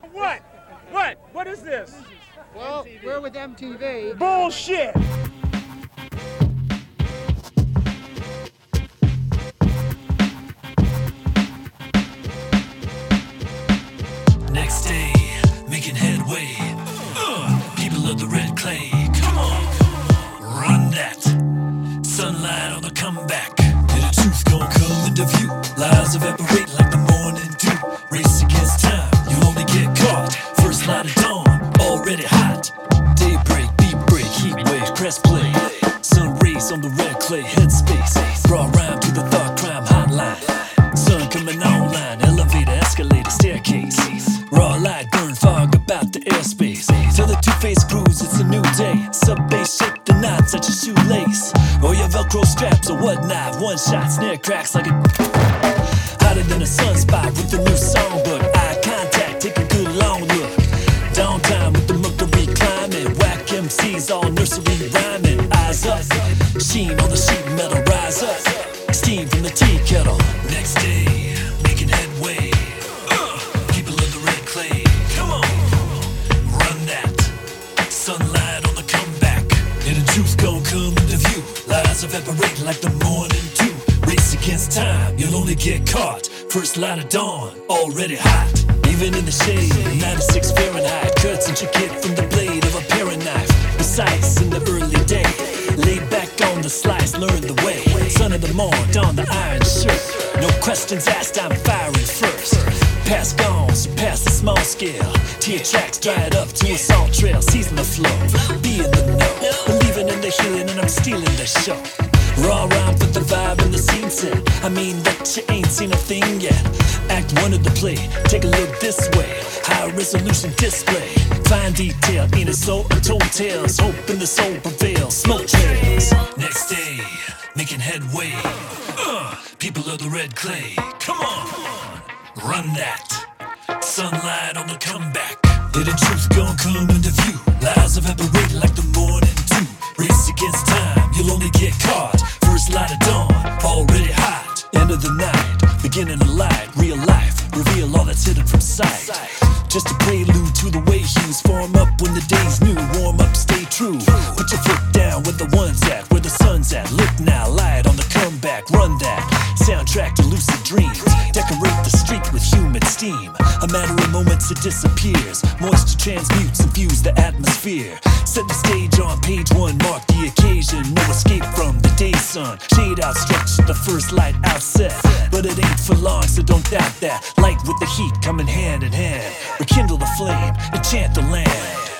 What? What? What is this? Well, we're with MTV. Bullshit! Next day, making headway. People of the red clay, come on, run that. Sunlight on the comeback. And the truth gon' come into view. Lies evaporate like the morning dew. Race against time, you only get caught. First light of dawn, already hot. Daybreak, beat break, heat wave, press play. Sun rays on the red clay headspace. Raw rhyme to the thought crime hotline. Sun coming online, elevator, escalator, staircase. Raw light, burn fog about the airspace. Tell the two-faced crews it's a new day. Sub-bass, shake the knots at your shoelace. Or your Velcro straps or whatnot. One shot, snare cracks like a hotter than a sunspot with the new songbook. Eye contact, take a good long look. Downtime with the Mercury climbing. Whack MCs, all nursery rhyming. Eyes up, sheen on the sheet metal. Rise up, steam from the tea kettle. Next day, making headway. People of the red clay, come on, run that. Sunlight on the comeback. And the truth gon' come into view. Lies evaporate like the morning dew. Race against time, you'll only get caught. First light of dawn, already hot. Even in the shade, 96 Fahrenheit. Cuts intricate from the blade of a paring knife. Precise in the early day. Laid back on the slice, learn the way. Son of the morn, don the iron shirt. No questions asked, I'm firing first. Past gone, surpass the small scale. Tear tracks dried up to a salt trail. Season the flow, be in the know. Believing in the healing and I'm stealing the show. Raw rhyme for the vibe and the scene set. I mean that you ain't seen a thing yet. Act one of the play, take a look this way. High resolution display. Fine detail, ain't it so untold tales. Hope in the soul prevails, smoke trails. Next day, making headway. People of the red clay, come on, run that. Sunlight on the comeback. Yeah, the truth gon' come into view. Lies evaporate like the morning dew. Race against time, you'll only get caught. First light of dawn, already hot. End of the night, beginning of light. Real life, reveal all that's hidden from sight. Just a prelude to the way hues form up when the day's new. Warm up, stay true. Put your foot down where the one's at, where the sun's at. Look now, light on the comeback, run that. Soundtrack to lucid dreams. Decorate the street with humid steam. A matter of moments it disappears. Moisture transmutes, infuse the atmosphere. Set the stage on page one, mark the occasion. No escape from the day's sun. Shade outstretched, the first light outset. But it ain't for long, so don't doubt that. Light with the heat coming hand in hand. Rekindle the flame, enchant the land.